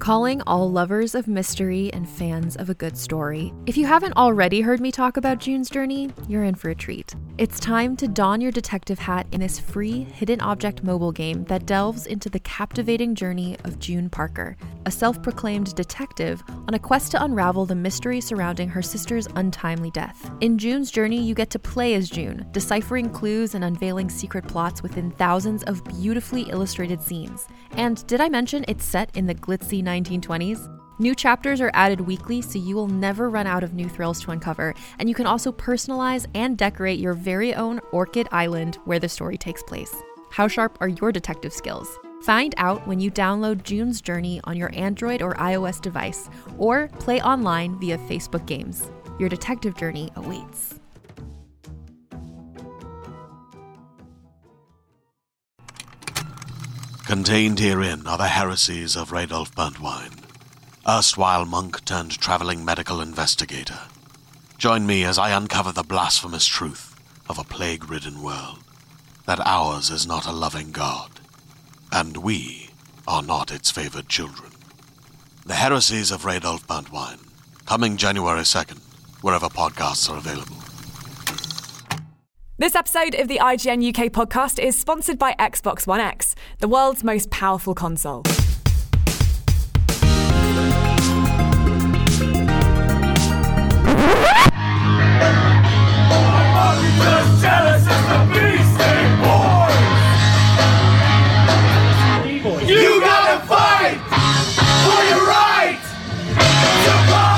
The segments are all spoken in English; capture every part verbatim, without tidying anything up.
calling all lovers of mystery and fans of a good story. If you haven't already heard me talk about June's Journey, you're in for a treat. It's time to don your detective hat in this free hidden object mobile game that delves into the captivating journey of June Parker, a self-proclaimed detective on a quest to unravel the mystery surrounding her sister's untimely death. In June's Journey, you get to play as June, deciphering clues and unveiling secret plots within thousands of beautifully illustrated scenes. And did I mention it's set in the glitzy nineteen twenties? New chapters are added weekly, so you will never run out of new thrills to uncover, and you can also personalize and decorate your very own Orchid Island where the story takes place. How sharp are your detective skills? Find out when you download June's Journey on your Android or iOS device, or play online via Facebook Games. Your detective journey awaits. Contained herein are the heresies of Radolf Burntwine, erstwhile monk turned traveling medical investigator. Join me as I uncover the blasphemous truth of a plague-ridden world, that ours is not a loving God, and we are not its favored children. The heresies of Radolf Burntwine, coming January second, wherever podcasts are available. This episode of the I G N U K podcast is sponsored by Xbox One X, the world's most powerful console. You gotta fight for your right to party!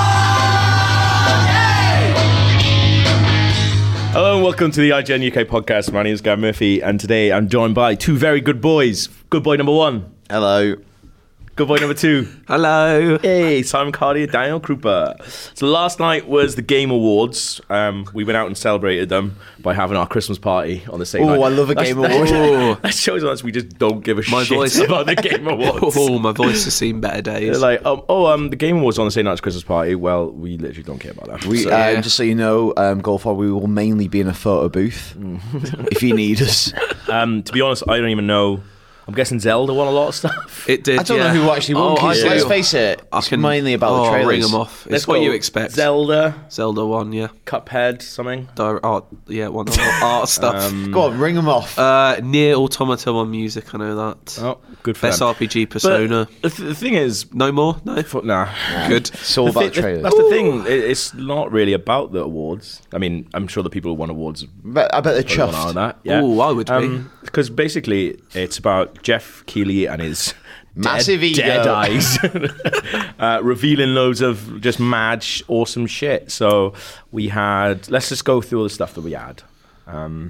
Hello and welcome to the I G N U K podcast. My name is Gary Murphy and today I'm joined by two very good boys. Good boy number one. Hello. Good boy number two. Hello. Hey, Simon Cardy, Daniel Krupa. So last night was the Game Awards. Um, we went out and celebrated them by having our Christmas party on the same Ooh, night. Oh, I love a That's- Game that- Award. That shows us we just don't give a My shit voice- about the Game Awards. Oh, my voice has seen better days. They're like, um, oh, um, the Game Awards on the same night as Christmas party. Well, we literally don't care about that. We, So- um, yeah. Just so you know, um, Golfar, we will mainly be in a photo booth if you need us. um, to be honest, I don't even know. I'm guessing Zelda won a lot of stuff. It did. I don't yeah. know who actually won, Oh, 'cause I let's do. face it, I it's can- mainly about oh, the trailers. ring them off. It's Let's what go you expect. Zelda, Zelda one, yeah. Cuphead, something. Di- art, yeah, one art, art stuff. Um, Go on, ring them off. uh, Near Automata on music, I know that. Oh, good for Best them. R P G Persona. But the, th- the thing is, No more? No? f- nah. Good. it's all The about thi- the- trailers. that's the thing. It, it's not really about the awards. I mean, I'm sure the people who won awards But I bet they're probably won all chuffed. that. Yeah. Ooh, I would be. Because basically, it's about Jeff Keighley and his Massive dead, ego. dead eyes, uh, revealing loads of just mad, sh- awesome shit. So we had. Let's just go through all the stuff that we had. Um,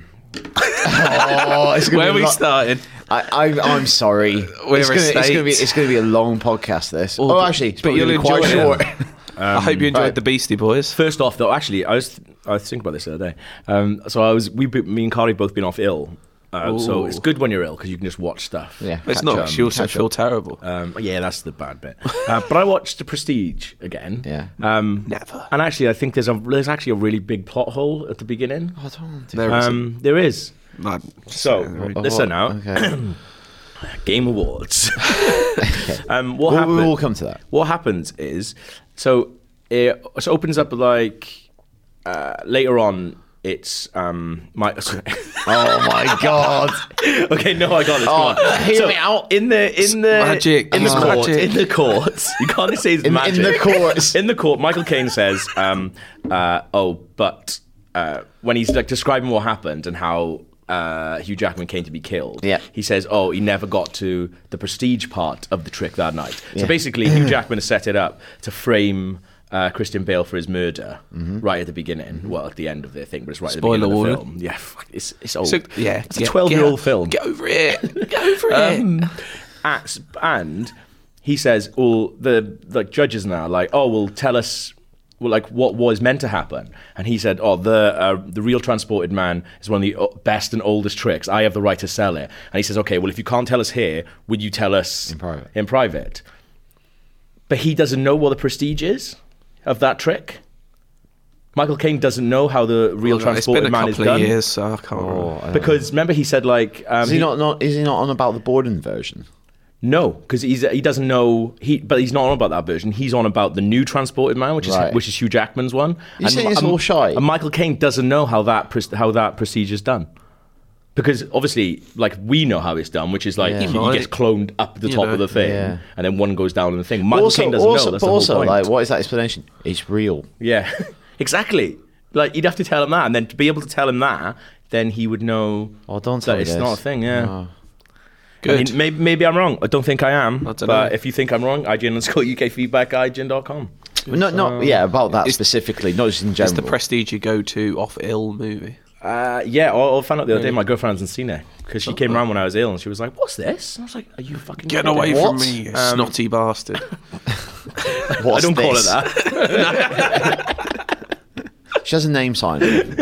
Oh, it's gonna Where are be we a lo- starting? I, I, I'm sorry. We're it's, a gonna, it's state. gonna be it's gonna be a long podcast. This. Oh, Oh, but- actually, it's but probably you'll gonna be quite enjoy it. short. I hope you enjoyed right. the Beastie Boys. First off, though, actually, I was I was thinking about this the other day. Um, so I was we me and Carly both been off ill. Uh, so Ooh. it's good when you're ill because you can just watch stuff. Yeah, It's catch not. up, She also catch feel up. terrible. Um, yeah, that's the bad bit. Uh, but I watched The Prestige again. Yeah. Um, Never. And actually, I think there's a there's actually a really big plot hole at the beginning. Oh, don't do There that. is. Um, there is. No, So Oh, listen now. Okay. Game Awards. um, what We'll, happened? we will come to that. What happens is so it, it opens up like uh, later on. It's um my Oh my god. okay no I got this. Oh, Come on. hear So, me out. in the in the Magic. in the It's court magic. in the court you can't say it's In, magic in the courts. in the court. Michael Caine says um uh oh but uh when he's like describing what happened and how uh, Hugh Jackman came to be killed. Yeah. He says, oh, he never got to the prestige part of the trick that night. Yeah. So basically, Hugh Jackman has set it up to frame uh, Christian Bale for his murder Mm-hmm. right at the beginning. Well, at the end of the thing, but it's right Spoiler at the beginning warning. of the film. Yeah, fuck, it's, it's old. So, yeah, it's get- a twelve-year-old get- film. Get over it. Get over it. Um, at- and he says, "Well, the like judges now, like, oh, well, tell us, well, like, what was meant to happen." And he said, "Oh, the uh, the real transported man is one of the o- best and oldest tricks. I have the right to sell it." And he says, "Okay, well, if you can't tell us here, would you tell us In private. In private?" But he doesn't know what the prestige is of that trick. Michael Caine doesn't know how the real Well, it's transported been a man is couple of done. years, so I can't Oh, remember. I don't Because remember, he said like, um, Is he not, not? Is he not on about the Borden version? No, because he's he doesn't know he, but he's not on about that version. He's on about the new Transported Man, which is Right. which is Hugh Jackman's one. You're saying it's um, all shy? And Michael Caine doesn't know how that pr- how that procedure's done, because obviously, like we know how it's done, which is like Yeah. he, he Right. gets cloned up the You top know, of the thing, yeah. and then one goes down in the thing. Michael also, Caine doesn't also, know. That's but the whole also, point. like, what is that explanation? It's real. Yeah, exactly. Like you'd have to tell him that, and then to be able to tell him that, then he would know Oh, don't that tell me it's this. not a thing. Yeah. Oh. I Good. mean, maybe, maybe I'm wrong. I don't think I am. I don't but know. if you think I'm wrong, I G N underscore U K feedback at I G N dot com. Well, not, not, yeah, about that It's- specifically, not just in It's general. the prestige you go to off ill movie. Uh, yeah, I, I found out the other day my girlfriend hasn't seen it because she came around when I was ill and she was like, "What's this?" And I was like, "Are you fucking Get kidding?" away What? from me, you Um, snotty bastard. I What's don't call it this? that. She has a name sign.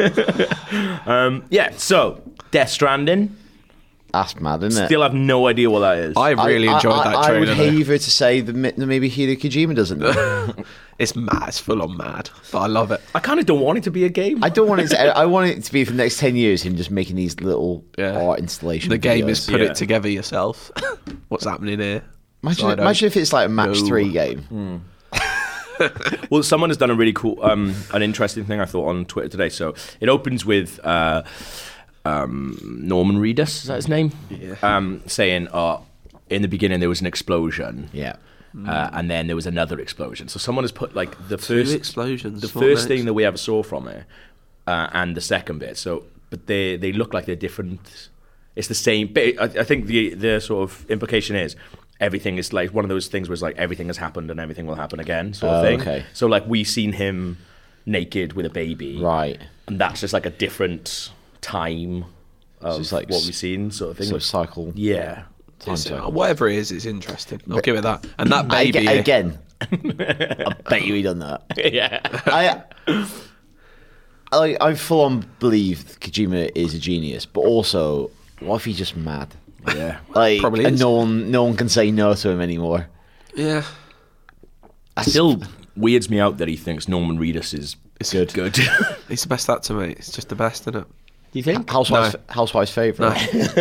um, yeah, so Death Stranding. That's mad, isn't it? Still have no idea what that is. I really I- enjoyed I, that I, trailer. I would though. haver to say that mi- that maybe Hideo Kojima doesn't know. It's mad. It's full on mad. But I love it. I kind of don't want it to be a game. I don't want it to. I want it to be for the next ten years him just making these little Yeah. art installation. The game videos. is put Yeah. it together yourself. What's happening here? Imagine, So I don't imagine if it's like a match know. three game. Well, someone has done a really cool, um, an interesting thing I thought on Twitter today. So it opens with uh, um, Norman Reedus, is that his name? Yeah. Um, saying, uh, in the beginning there was an explosion. Yeah. Uh, and then there was another explosion. So someone has put like the Two first explosions. the What first next? thing that we ever saw from it, uh, and the second bit. So, but they they look like they're different. It's the same. But I, I think the the sort of implication is everything is like one of those things where it's like everything has happened and everything will happen again, sort of Oh, thing. okay. So like we've seen him naked with a baby, Right. and that's just like a different time of it's like what s- we've seen, sort of thing. So cycle. yeah. Time It's, uh, cycle. whatever it is, it's interesting. I'll give it that. And that I- baby. again. I bet you he done that. Yeah. I, I, I full on believe Kojima is a genius, but also, what if he's just mad? Yeah. Like, Probably and is. no one, no one can say no to him anymore. Yeah. Still weirds me out that he thinks Norman Reedus is It's good. Good. He's the best actor, mate. It's just the best, isn't it? Do you think? Housewife's, No. Housewife's favourite.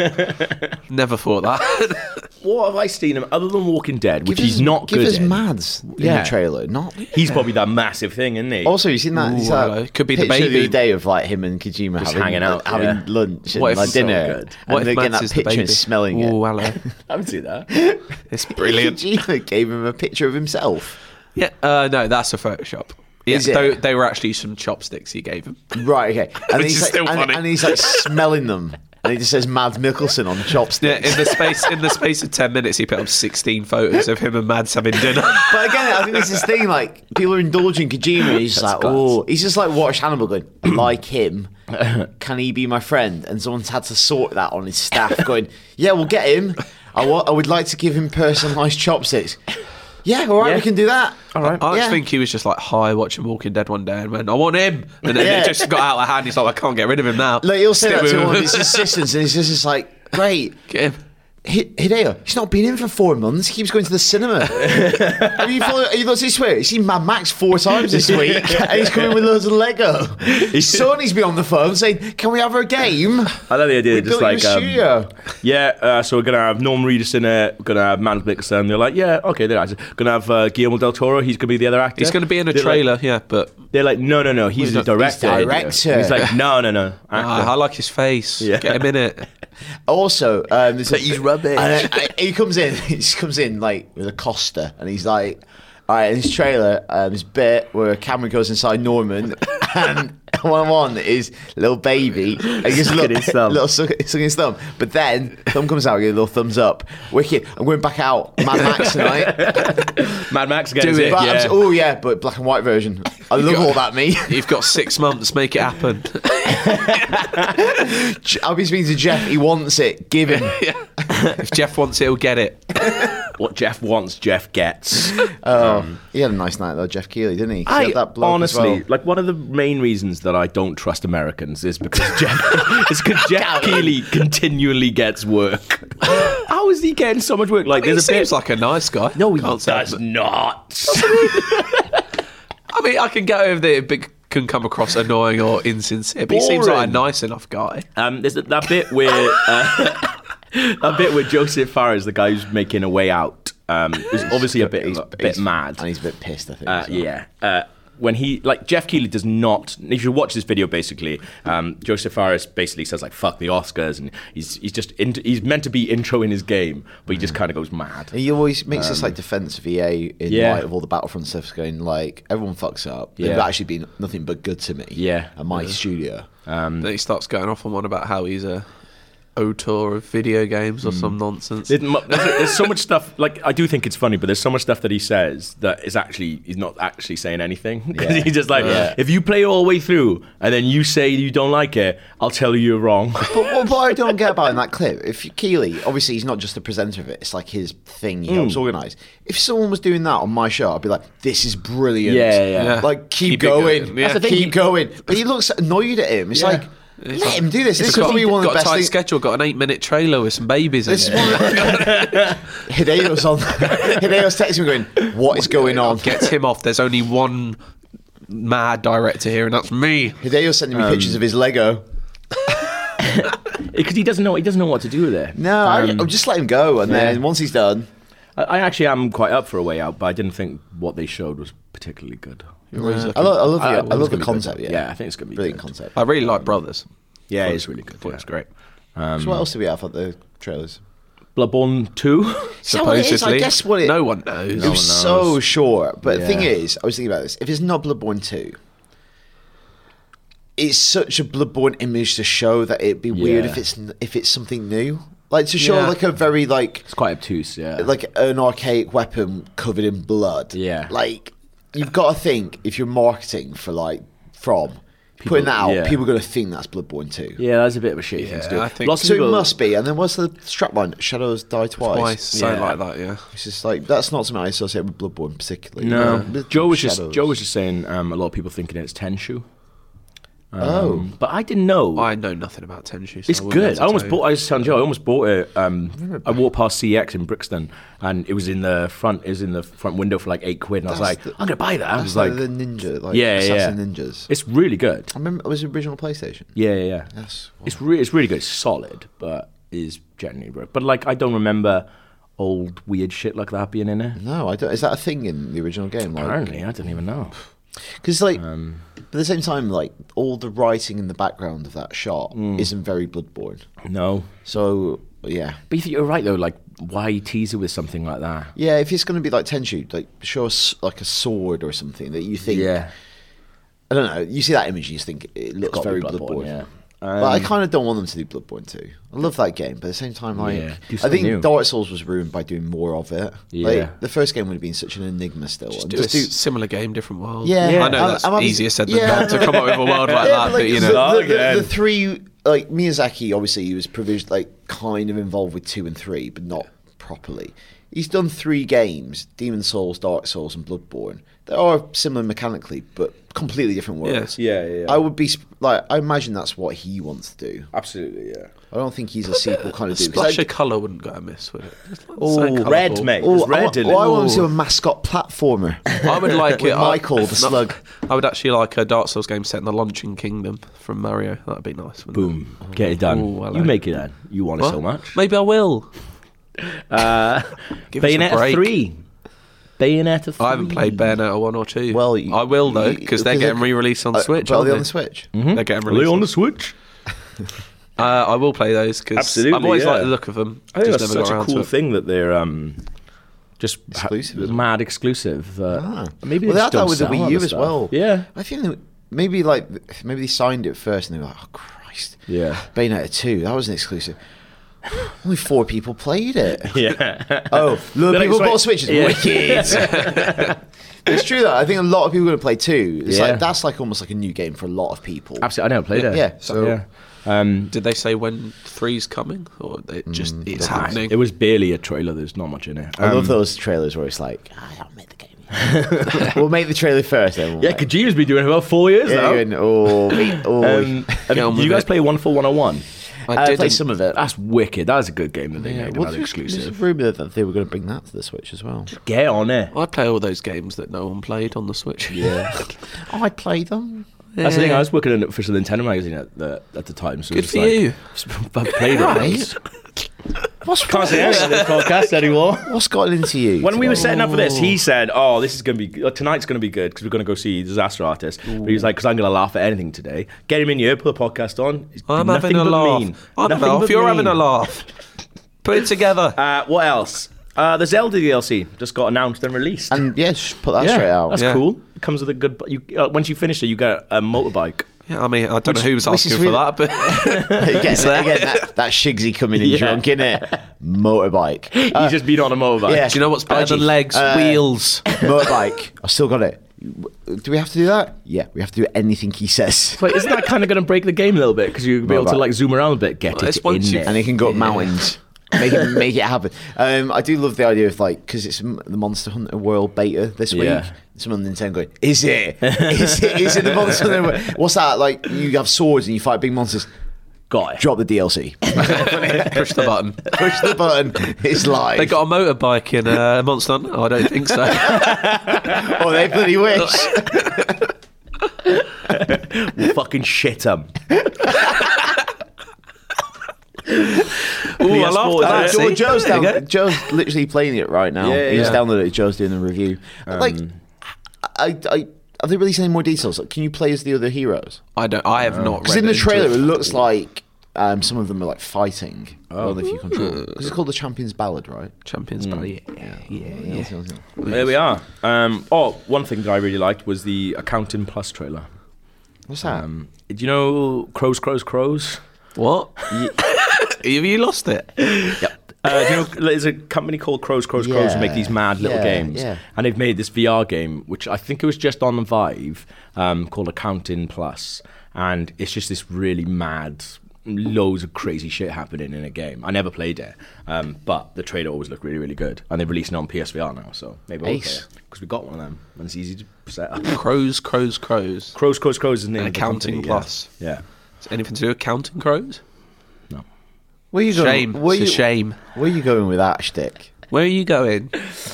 Never thought that. What have I seen him other than Walking Dead, which Give he's us- not give good us in? Mads in Yeah. the trailer. Not He's probably that massive thing, isn't he? also, you seen that? Ooh, you saw that hello. Could be the picture baby. other day of like him and Kojima Just having, hanging out, having yeah. lunch and What if- like so dinner. good. And What they're if getting Mads that is the picture baby? and smelling it. Oh, hello. I haven't seen that. It's brilliant. Kojima gave him a picture of himself. Yeah. Uh, no, that's a Photoshop. Yeah, Is it? They, they were actually some chopsticks he gave him. Right, okay. And, Which he's is like, still and, funny. and he's like smelling them. And he just says Mads Mikkelsen on Yeah, chopsticks. in the space in the space of ten minutes, he put up sixteen photos of him and Mads having dinner. But again, I think it's this thing like people are indulging Kojima. And he's just like, class. oh, he's just like watched Hannibal going, I like him. Can he be my friend? And someone's had to sort that on his staff, going, yeah, we'll get him. I wa- I would like to give him personalised chopsticks. Yeah, all right, Yeah. we can do that. All right. I Yeah. think he was just like high watching Walking Dead one day and went, I want him. And then Yeah. it just got out of hand. He's like, I can't get rid of him now. Like he'll say Stick that with to him. one of his assistants, and he's just, just like, great. Get him. Hi- Hideo, he's not been in for four months. He keeps going to the cinema. have you followed, have you looked at his Twitter? He's seen Mad Max four times this week, and he's coming with loads of Lego. His Sony's been on the phone saying, "Can we have a game?" I love the idea, We just built you a like, um, studio. yeah, uh, so we're going to have Norman Reedus in it, we're going to have Mads Mikkelsen. They're like, yeah, okay, they're going to have uh, Guillermo del Toro, he's going to be the other actor. He's going to be in a They're trailer, Like, yeah, but they're like, no, no, no, he's the He's not- director. he's director. He's like, no, no, no, actor. ah, I like his face. Yeah. Get him in it. Also, um, there's a, he's rubbish. and, uh, he comes in. He just comes in like with a Costa, and he's like, "All right." In his trailer, um, this bit where a camera goes inside Norman, and one one is little baby, and he just Sucking look, his thumb. little suck, sucking his thumb. But then thumb comes out, give a little thumbs up. Wicked. I'm going back out. Mad Max tonight. Mad Max gets Do it, it. But I'm yeah. s- oh yeah, but black and white version. I love all that. Me. You've got six months. Make it happen. I'll be speaking to Jeff. He wants it. Give him. If Jeff wants it, he'll get it. What Jeff wants, Jeff gets. Oh, he had a nice night though, Jeff Keighley, didn't he? 'Cause he I had that bloke as honestly, well. like, one of the main reasons that I don't trust Americans is because Jeff, it's because Jeff Keighley continually gets work. How is he getting so much work? Like, He there's a seems bit. like a nice guy. No, he Can't say does that. not. I mean, I can get over that it big- can come across annoying or insincere, but he seems like a Boring. nice enough guy. Um, there's that, that bit where uh, that bit with Joseph Fares, the guy who's making a way out, um, is obviously a bit, He's- a bit he's- mad. and he's a bit pissed, I think. Uh, as well. yeah. Uh, when he, like, Jeff Keighley does not, if you watch this video, basically, um, Joseph Fares basically says, like, fuck the Oscars, and he's he's just, in, he's meant to be intro in his game, but he just kind of goes mad. He always makes this like defense of E A in yeah. light of all the Battlefront stuff, going like everyone fucks up. They've Yeah. actually been nothing but good to me. Yeah. at my studio. Then he starts going off on one about how he's a auteur of video games or some nonsense. There's, mu- there's, there's so much stuff, like, I do think it's funny, but there's so much stuff that he says that is actually, he's not actually saying anything. Because Yeah. he's just like, Yeah. if you play it all the way through, and then you say you don't like it, I'll tell you you're wrong. But what, what I don't get about in that clip, if Keeley, obviously he's not just the presenter of it, it's like his thing he helps organise. If someone was doing that on my show, I'd be like, this is brilliant. Yeah, yeah. Yeah. Like, keep, Keep it going. going. Yeah. That's the thing, keep going. But he looks annoyed at him. It's Yeah. like, let him do this. This is got, probably one of got the best a tight things. schedule, got an eight minute trailer with some babies in This is it. one of Hideo's on. Hideo's texting me going, what is going on? Gets him off. There's only one mad director here, and that's me. Hideo's sending me pictures of his Lego. Because he doesn't know, he doesn't know what to do with it. No, I, I'll just let him go, and then yeah. once he's done, I, I actually am quite up for a way out, but I didn't think what they showed was particularly good. I love, I love the, I- I, it's love gonna the be concept. good. Yeah, Yeah, I think it's gonna be brilliant good. concept. I really like Brothers. Yeah, Thought it's it- really good. thought it Yeah. was great. So what else do we have at the trailers? Bloodborne two. Is that what it is? I Supposedly. guess what it. No one knows. It No was one so knows. short. But the thing Yeah. is, I was thinking about this. If it's not Bloodborne two, it's such a Bloodborne image to show that it'd be weird Yeah. if it's n- if it's something new. Like to show Yeah. like a very like It's quite obtuse, yeah. like an archaic weapon covered in blood. Yeah. Like you've got to think if you're marketing for like From putting that out, yeah. people are going to think that's Bloodborne two. yeah, that's a bit of a shitty thing to do. I think- Lots of So people, it must be. And then what's the strapline? Shadows Die Twice. Twice, something Yeah. like that, yeah. It's just like that's not something I associate with Bloodborne particularly. No, Um, Joe was just Shadows. Joe was just saying um, a lot of people thinking it's Tenchu. Um, Oh. but I didn't know. I know nothing about Tenchu. So It's I wouldn't be good. able to I almost tell bought. you. I was telling Joe. I almost bought it. Um, I walked past C X in Brixton, and it was in the front. It was in the front window for like eight quid, and I was That's like, the- I'm gonna buy that. I That's was like, like, the ninja, like yeah, yeah, Assassin Ninjas. It's really good. I remember it was the original PlayStation. Yeah, yeah, yeah. Yes. It's re- it's really good. It's solid, but is genuinely good. But like, I don't remember old weird shit like that being in it. No, I don't. Is that a thing in the original game? Like, Apparently, I don't even know. because like, Um, but at the same time, like all the writing in the background of that shot Mm. isn't very Bloodborne. No, So yeah, but you think you're right though. Like, why tease it with something like that? yeah. If it's going to be like Tenchu, like show us like a sword or something that you think. Yeah, I don't know. You see that image, and you just think it looks gotta very be Bloodborne. Bloodborne, yeah. But I Um, kind of don't want them to do Bloodborne too. I love that game, but at the same time, like Yeah, do I something think new. Dark Souls was ruined by doing more of it. Yeah. Like, the first game would have been such an enigma still. Just and do just a s- similar game, different world. Yeah, Yeah. I know I'm- that's I'm having- easier said than yeah. done to come up with a world like Yeah, that, but, but you the, know. the, the, again. the three, like Miyazaki, obviously he was provisioned, like kind of involved with two and three, but not properly. He's done three games: Demon Souls, Dark Souls, and Bloodborne. They are similar mechanically, but completely different worlds. Yeah, yeah, yeah. I would be sp- like, I imagine that's what he wants to do. absolutely. Yeah. I don't think he's a sequel kind A of dude. 'cause splash I- of colour wouldn't go amiss, would it? Just like Oh, so red, colourful. mate. Oh, There's red I, want, in oh, it. I want to do Ooh. a mascot platformer. I would like With it. Michael, I, the slug. I would actually like a Dark Souls game set in the Launching Kingdom from Mario. That'd be nice. wouldn't Boom. Get it done. Ooh, hello. you make it then. You want it? it so What? much. Maybe I will. Uh, Give us a Bayonetta break. three. Bayonetta three. I haven't played Bayonetta one or two. Well, you- I will though you- because they're because getting they- re-released on Uh, Switch. but are aren't they they? on the Switch? They're getting Are they released on the Switch? Uh, I will play those because Absolutely, I've always yeah. liked the look of them. I think just that's never such got a around to cool it. thing that they're um, just ha- Exclusive, isn't it? mad exclusive. Uh, Ah. Maybe well, they they just had that don't with the sell Wii other U as stuff. well. Yeah, I think they, maybe like maybe they signed it first and they were like, oh Christ, yeah, Bayonetta two, that was an exclusive. Only four people played it. yeah. Oh, look, They're people like, bought Switches. yeah. Wicked. It's true though. I think a lot of people are going to play two. It's Yeah. like that's like almost like a new game for a lot of people. Absolutely, I never played it. Yeah, so- yeah. Um, Did they say when three's coming, or it just it's ah, happening? it was barely a trailer. There's not much in it. I love Um, those trailers where it's like, "Ah, I don't make the game. yet." We'll make the trailer first. Then we'll Yeah, like- Kojima's been doing it for about four years yeah, now. going, oh, wait, oh. Um, Get on did with you guys it. play one four one oh one? I I did played some of it. That's wicked. That was a good game that they Yeah, made. well, Another there's, there's a exclusive. rumor that they were going to bring that to the Switch as well. Get on it. I play all those games that no one played on the Switch. Yeah. I play them. That's the thing. I was working in an official Nintendo magazine at the at the time. So Good it was for like, you. I've played it. What's Can't say anything on this podcast anymore. What's got into you? When we were setting up for this, he said, "Oh, this is going to be uh, tonight's going to be good because we're going to go see Disaster Artist." Ooh. But he was like, "Because I'm going to laugh at anything today. Get him in here, put a podcast on. It's I'm nothing having a but laugh. mean. I'm Nothing having but You're mean. having a laugh. Put it together. Uh, what else? Uh, the Zelda D L C just got announced and released. And yeah, just put that yeah, straight out. That's Yeah. cool. It comes with a good. You, uh, once you finish it, you get a motorbike. Yeah, I mean, I don't know who's which is asking for really- that, but again, again that, that Shigsy coming in Yeah. drunk, innit? Motorbike. Uh, He's just been on a motorbike. yeah. do you know what's better Actually, than legs? uh, Wheels. motorbike. I still got it. Do we have to do that? Yeah, we have to do anything he says. Like, isn't that kind of going to break the game a little bit because you'll be able to Motorbike. like zoom around a bit, get Well, it it's in once you- there. And he can go up mountains. Make it, make it happen. Um, I do love the idea of like because it's m- the Monster Hunter World beta this week. Yeah. Someone on Nintendo going, "Is it? Is it? Is it the Monster Hunter? World? What's that? Like you have swords and you fight big monsters. Got it. Drop the D L C. Push the button. Push the button. It's live. They got a motorbike in uh, Monster Hunter? Oh, I don't think so. Oh, they bloody wish. We'll fucking shit him. Ooh, I laughed at that. Joe, See? Joe's, There you down, go. Joe's literally playing it right now. Yeah, he just yeah. downloaded it. Joe's doing the review. like, I, I, have they released any more details? Like, can you play as the other heroes? I don't. I have not. Because read in the into trailer, it it. looks like um, some of them are like fighting. Oh, if you control. Because it's called the Champion's Ballad, right? Champions Battle. Yeah, yeah, yeah. Yeah. There we are. Um, oh, one thing that I really liked was the Accounting Plus trailer. What's that? Um, do you know Crows, Crows, Crows? What? Have you lost it? Yep. Uh, do you know, there's a company called Crows, Crows, Crows who make these mad little Yeah, games. yeah. And they've made this V R game, which I think it was just on the Vive, um, called Accounting Plus. And it's just this really mad, loads of crazy shit happening in a game. I never played it, um, but the trailer always looked really, really good. And they're releasing it on P S V R now, so maybe I'll play Ace. it. Because we got one of them, and it's easy to set up. Crows, crows, crows. Crows, Crows, Crows is the name And of the Accounting company, Plus. Yeah. yeah. Is anything to do with counting crows? No. Where are you going? Shame. Where It's a you, shame. Where are you going with that shtick? Where are you going?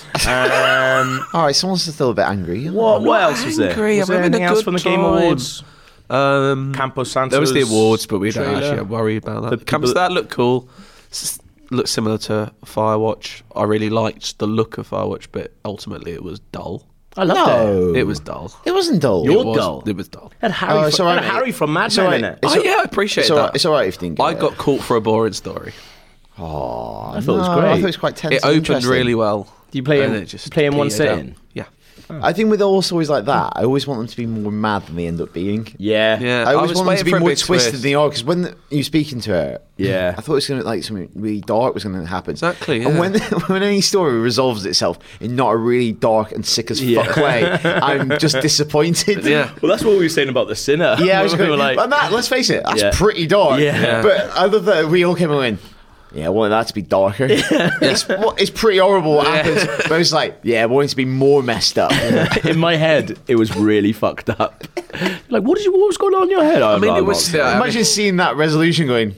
Um, All right, someone's still a bit angry. what, what else was there? angry, Was I'm there having a anything else good from the Game time. Awards? Um, Campo Santos. there was the awards, but we don't trailer. actually worry about that. The The Campus, people- that looked cool. S- looked similar to Firewatch. I really liked the look of Firewatch, but ultimately it was dull. I loved No. it. It was dull. It wasn't dull. You're it was, dull. It was dull. Had Harry, Oh, from, it's all right, had mate. Harry from Mad It's all Men right. in it. It's Oh all- yeah, I appreciate It's all that. right. It's all right if you didn't get I it. got caught for a boring story. Oh, I thought it was no, great. I thought it was quite tense. It and opened interesting. really well. Do you play and in- it just play in one petered out. sitting? Yeah. I think with all stories like that, I always want them to be more mad than they end up being. Yeah. Yeah. I always was want them to waiting be for a more big twisted twist. than they are. Because when the, you were speaking to her, Yeah. I thought it was going to like something really dark was going to happen. Exactly, And yeah. when when any story resolves itself in not a really dark and sick as Yeah. fuck way, I'm just disappointed. Yeah. Well, that's what we were saying about The Sinner. Yeah, I was we going, were like, but Matt, let's face it, that's Yeah. pretty dark. Yeah. Yeah. But I love that we all came in. Yeah, I wanted that to be darker. It's, what- it's pretty horrible what happens. But it's like, yeah, I want it to be more messed up. in my head, it was really fucked up. Like, what did you? What was going on in your head? I mean, it was. Uh, I Imagine mean, seeing that resolution going,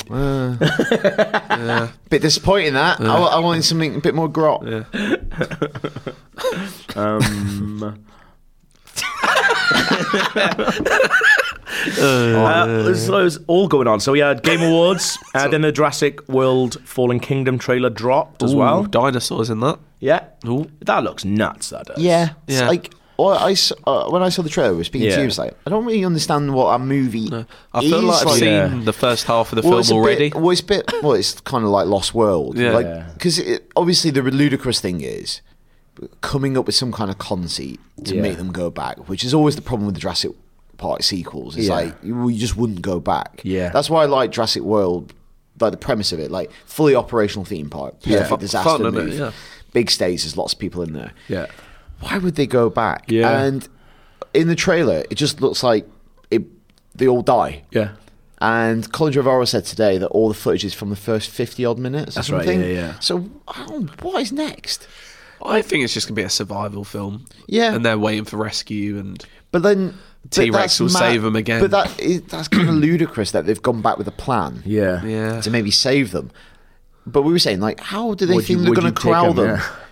uh, bit disappointing that. I, I wanted something a bit more grot. Um, uh, there's, there's all going on. So we had Game Awards, and then the Jurassic World Fallen Kingdom trailer dropped as ooh, well. dinosaurs in that. Yeah, Ooh. that looks nuts. That does. Yeah, it's Yeah. like well, I s- uh, when I saw the trailer, I was speaking to Yeah. you. I was like, I don't really understand what a movie. I feel is. like I've seen Yeah. the first half of the Well, film it's a already. Bit, well, it's a bit. Well, it's kind of like Lost World. Yeah. Like, Yeah. because obviously the ludicrous thing is coming up with some kind of conceit to Yeah. make them go back, which is always the problem with the Jurassic Park sequels. It's Yeah. like you, you just wouldn't go back. Yeah. That's why I like Jurassic World. Like the premise of it, like fully operational theme park, Yeah. perfect Fun- disaster fun, isn't it? move, Yeah. big stage. There's lots of people in there. Yeah. Why would they go back? Yeah. And in the trailer, it just looks like it. They all die. Yeah. And Colin Trevorrow said today that all the footage is from the first fifty odd minutes. That's or right, something. yeah, yeah. So I don't- what is next? I think it's just gonna be a survival film. Yeah. and they're waiting for rescue, and But then but T-Rex that's will save 'em again. But that is, that's kind of ludicrous that they've gone back with a plan. Yeah. yeah, To maybe save them. But we were saying, like, how do they Would think you- they're would going you to take corral them, them yeah.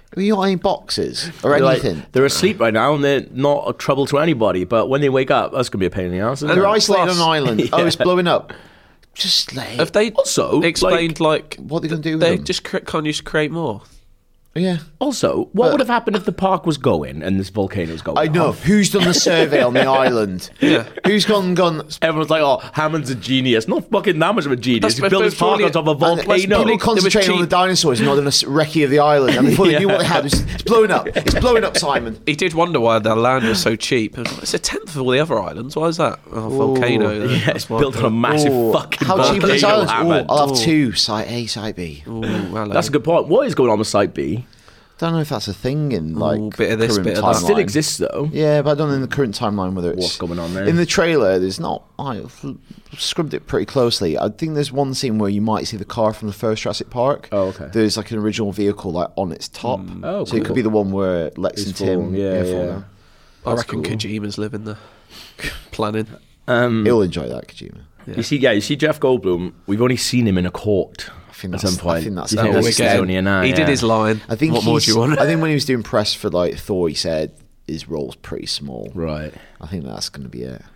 Have you got any boxes or They're, like, anything? they're asleep right now and they're not a trouble to anybody. But when they wake up, that's gonna be a pain in the ass. Isn't They're it? isolated on an island. Yeah. Oh, it's blowing up. Just let Have it. they Also, explained like, What are they gonna do with They them? just cre- can't you just create more? Yeah. Also, what Uh, would have happened if the park was going and this volcano was going? I know. off? Who's done the survey on the island? Yeah. Who's gone gone? Everyone's like, "Oh, Hammond's a genius." Not fucking that much of a genius. That's- He built but his park surely- on top of a And volcano. people concentrating on cheap- the dinosaurs, not on the recce of the island. And before they knew what they had, it was, it's blowing up. It's blowing up, Simon. He did wonder why the land was so cheap. It was like, it's a tenth of all the other islands. Why is that? Oh, volcano. Yeah, it's That's why. built on a massive Ooh, fucking how cheap are these volcano, islands? Ooh, Hammond. I'll have two, Site A, Site B. Ooh, hello. That's a good point. What is going on with Site B? Don't know if that's a thing in like bit of this, current bit of timeline. that. It still exists though. Yeah, but I don't know in the current timeline whether it's What's going on there? In the trailer, there's not. I scrubbed it pretty closely. I think there's one scene where you might see the car from the first Jurassic Park. Oh, okay. There's like an original vehicle like on its top. Oh, so it cool. could be the one where Lex It's and Tim. fallen, yeah, fall yeah. down. I That's reckon cool. Kojima's living there. Planning. Um, He'll enjoy that, Kojima. You see, yeah, you see Jeff Goldblum. We've only seen him in a court I think at that's, some point. I think that's, You that think was that's again. Sony and I, He did yeah. his line. I think what more do he's- you want? I think when he was doing press for like Thor, he said his role's pretty small. Right. I think that's going to be it.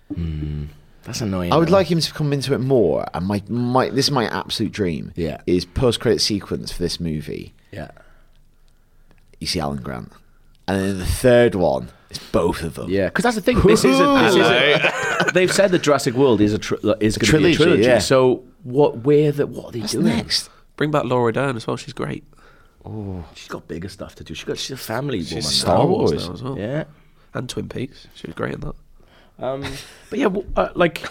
That's annoying. I would though. like him to come into it more. And my, my this is my absolute dream. Yeah. Is post credit sequence for this movie. Yeah. You see Alan Grant, and then the third one is both of them. Yeah, because that's the thing. This is, a, this is a, they've said that Jurassic World is a tr- is going to be a trilogy, trilogy. yeah. So what? Where the what are they What's doing next? Bring back Laura Dern as well. She's great. She's got bigger stuff to do. She got she's a family woman. Star now. Wars. now as well. Yeah. And Twin Peaks. She was great in that. Um, but yeah, w- uh, like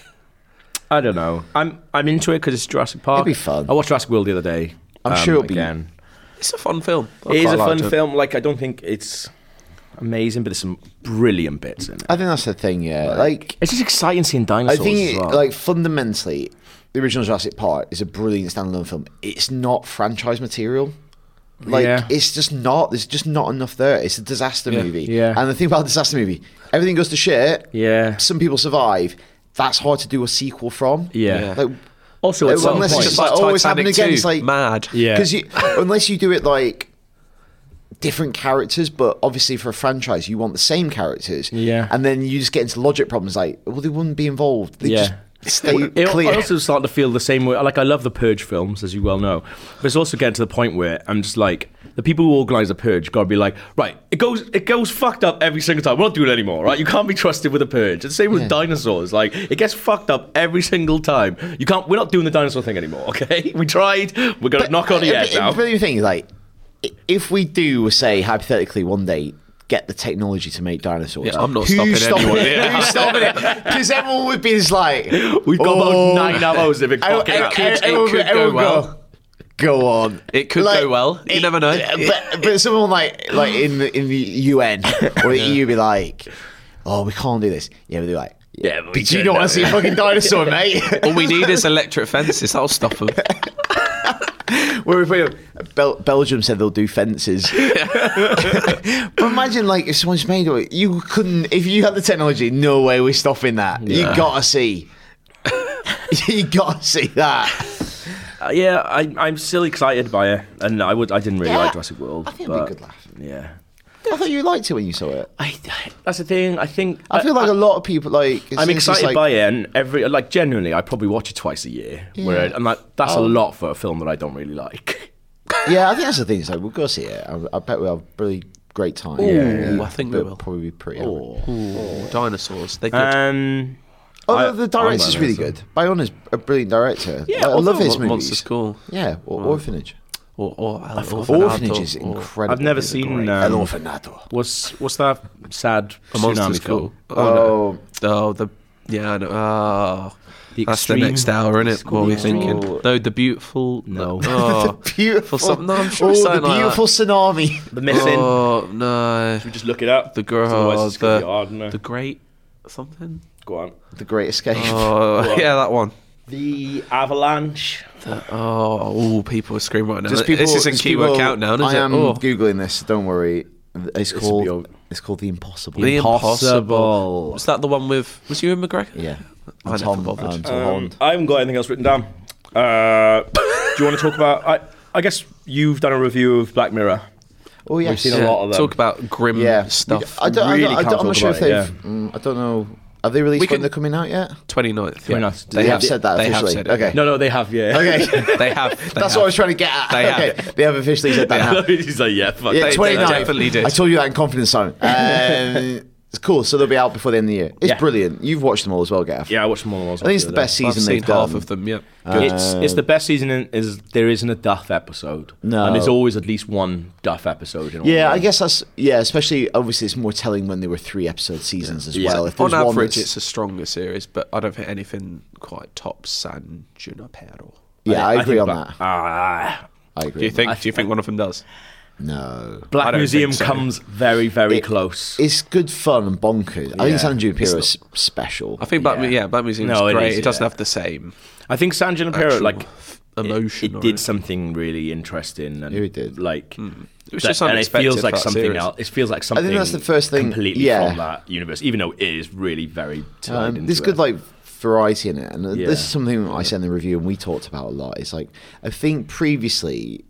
I don't know. I'm I'm into it because it's Jurassic Park. It'll be fun. I watched Jurassic World the other day. I'm um, sure it'll be- again. It's a fun film. I It is quite a fun liked it. film. Like I don't think it's amazing, but there's some brilliant bits in it. I think that's the thing. Yeah, like It's just exciting seeing I dinosaurs. think, as it, well. like fundamentally, the original Jurassic Park is a brilliant standalone film. It's not franchise material. Like Yeah. it's just not. There's just not enough there. It's a disaster movie. Yeah. And the thing about a disaster movie, everything goes to shit. yeah, Some people survive. That's hard to do a sequel from. yeah. Like, Also, at Unless some it's point, just like, oh, it's happening Titanic again. two, It's like mad. yeah, because you unless you do it like different characters, but obviously for a franchise you want the same characters. Yeah. And then you just get into logic problems like, well, they wouldn't be involved. They Yeah. just stay It, clear. I also starting to feel the same way. Like I love the Purge films, as you well know, but it's also getting to the point where I'm just like the people who organise the Purge got to be like, right, it goes, it goes fucked up every single time. We're not doing it anymore, right? You can't be trusted with a Purge. It's the same with Yeah. dinosaurs. Like it gets fucked up every single time. You can't. We're not doing the dinosaur thing anymore. Okay, we tried. We're gonna knock on the head But- now. But the thing is, like, i- if we do say hypothetically one day get the technology to make dinosaurs, Yeah, I'm not who's stopping anyone. it? Who's stopping it? Because everyone would be just like, We've got oh, about nine hours of it everyone- cocking up. everyone- It everyone- could go everyone well. Go on. It could Like, go well. You it- never know. But, but someone like like in the in the U N or the E U be like, oh, we can't do this. Yeah, but they're like, Yeah, but we but you can don't do want to it. see a fucking dinosaur, mate. All we need is electric fences. That'll stop them. Where we put it, Bel- Belgium said they'll do fences. But imagine, like, if someone's made it, you couldn't. If you had the technology, no way we're stopping that. You Yeah. gotta see. You gotta see that. Uh, yeah, I, I'm still excited by it, and I would. I didn't really Yeah, like Jurassic World. I think it'd be a but, good laugh. Yeah, I thought you liked it when you saw it. I, that's the thing. I think I feel like a lot of people like. It's, I'm it's just excited like, by it, and every like genuinely, I probably watch it twice a year. Where Yeah. and like that's Oh. a lot for a film that I don't really like. Yeah, I think that's the thing. So we'll go see it. I, I bet we'll have a really great time. Ooh, I think we It'll will. probably be pretty. Oh. Ooh, dinosaurs. They could. Um, Oh, I- the, the director's I'm really gonna- good. Bayonna's a brilliant director. Yeah, Like, I love his Mon- movies. Monster School. Yeah, or Orphanage. Or, or, or Orphanage is or- incredible. I've never It's seen, great. um, El Orfanato. What's what's that sad A Monster tsunami School. film? Oh, Oh, the yeah, I know. Oh, The that's Extreme- the next hour, isn't it? What are we The Extreme- thinking? No, the beautiful. No. Oh, beautiful. something- no, I'm sure oh, it's the something like beautiful tsunami. The missing. oh no, We just look it up. the girl, Otherwise it's gonna be the, hard, isn't it? the great something. Go on. The Great Escape. Oh What? yeah, that one. The avalanche. The, oh, oh, people are screaming right now. Just people- this isn't just keyword people- countdown, is I it? am Oh. googling this. Don't worry. It's will called. be o- It's called The Impossible. The Impossible. Impossible. Was that the one with? Was you and McGregor? yeah. I And never Tom, bothered. and Tom Um, Holland. I haven't got anything else written down. Uh, do you want to talk about? I, I guess you've done a review of Black Mirror. Oh yes, We've seen a lot of them. Talk about grim yeah. stuff. I don't, Really I don't, I can't don't, I'm not talk sure if about they've. it, mm, I don't know. Have they released We when can- they're coming out yet? twenty-ninth. Yeah. twenty-ninth. They, have said that they have officially. said it, okay. No, no, they have, yeah. Okay. They have. They That's have. what I was trying to get at. They okay. have. They have officially said that now. He's like, yeah, fuck. Yeah, They- they twenty-ninth. definitely did. I told you that in confidence, Simon. Um, it's cool. So they'll be out before the end of the year. It's Yeah. brilliant. You've watched them all as well, Gaff. Yeah, I watched them all. I think it's the best I've season seen they've done. half of them. Yeah. It's it's the best season. In, is there isn't a Duff episode? No. and there's always at least one Duff episode. In all Yeah, of I them. guess that's yeah. Especially obviously, it's more telling when they were three episode seasons as Yeah. well. If On there's one average, that's- it's a stronger series, but I don't think anything quite tops San Junipero. yeah, I, agree think on Black- that. Ah, I agree. Do you on think? I Do you think one of them does? that. No. I Black don't Museum think so. comes very, very It- close. It's good fun and bonkers. I Yeah. think San Junipero It's is special. I think Black, Yeah. Mu- yeah, Black Museum's No, it great. is, It doesn't yeah. have the same I think San Junipero, actual like f- it- emotion. it, or did anything. something really interesting, and Yeah, it did. like. It was that- just and it unexpected feels like for that something series. else. It feels like something. that's the first thing- completely yeah. from that universe, even though it is really very tied Um, into there's good it. like variety in it, and uh Yeah. this is something I said in the review and we talked about a lot. It's like I think previously,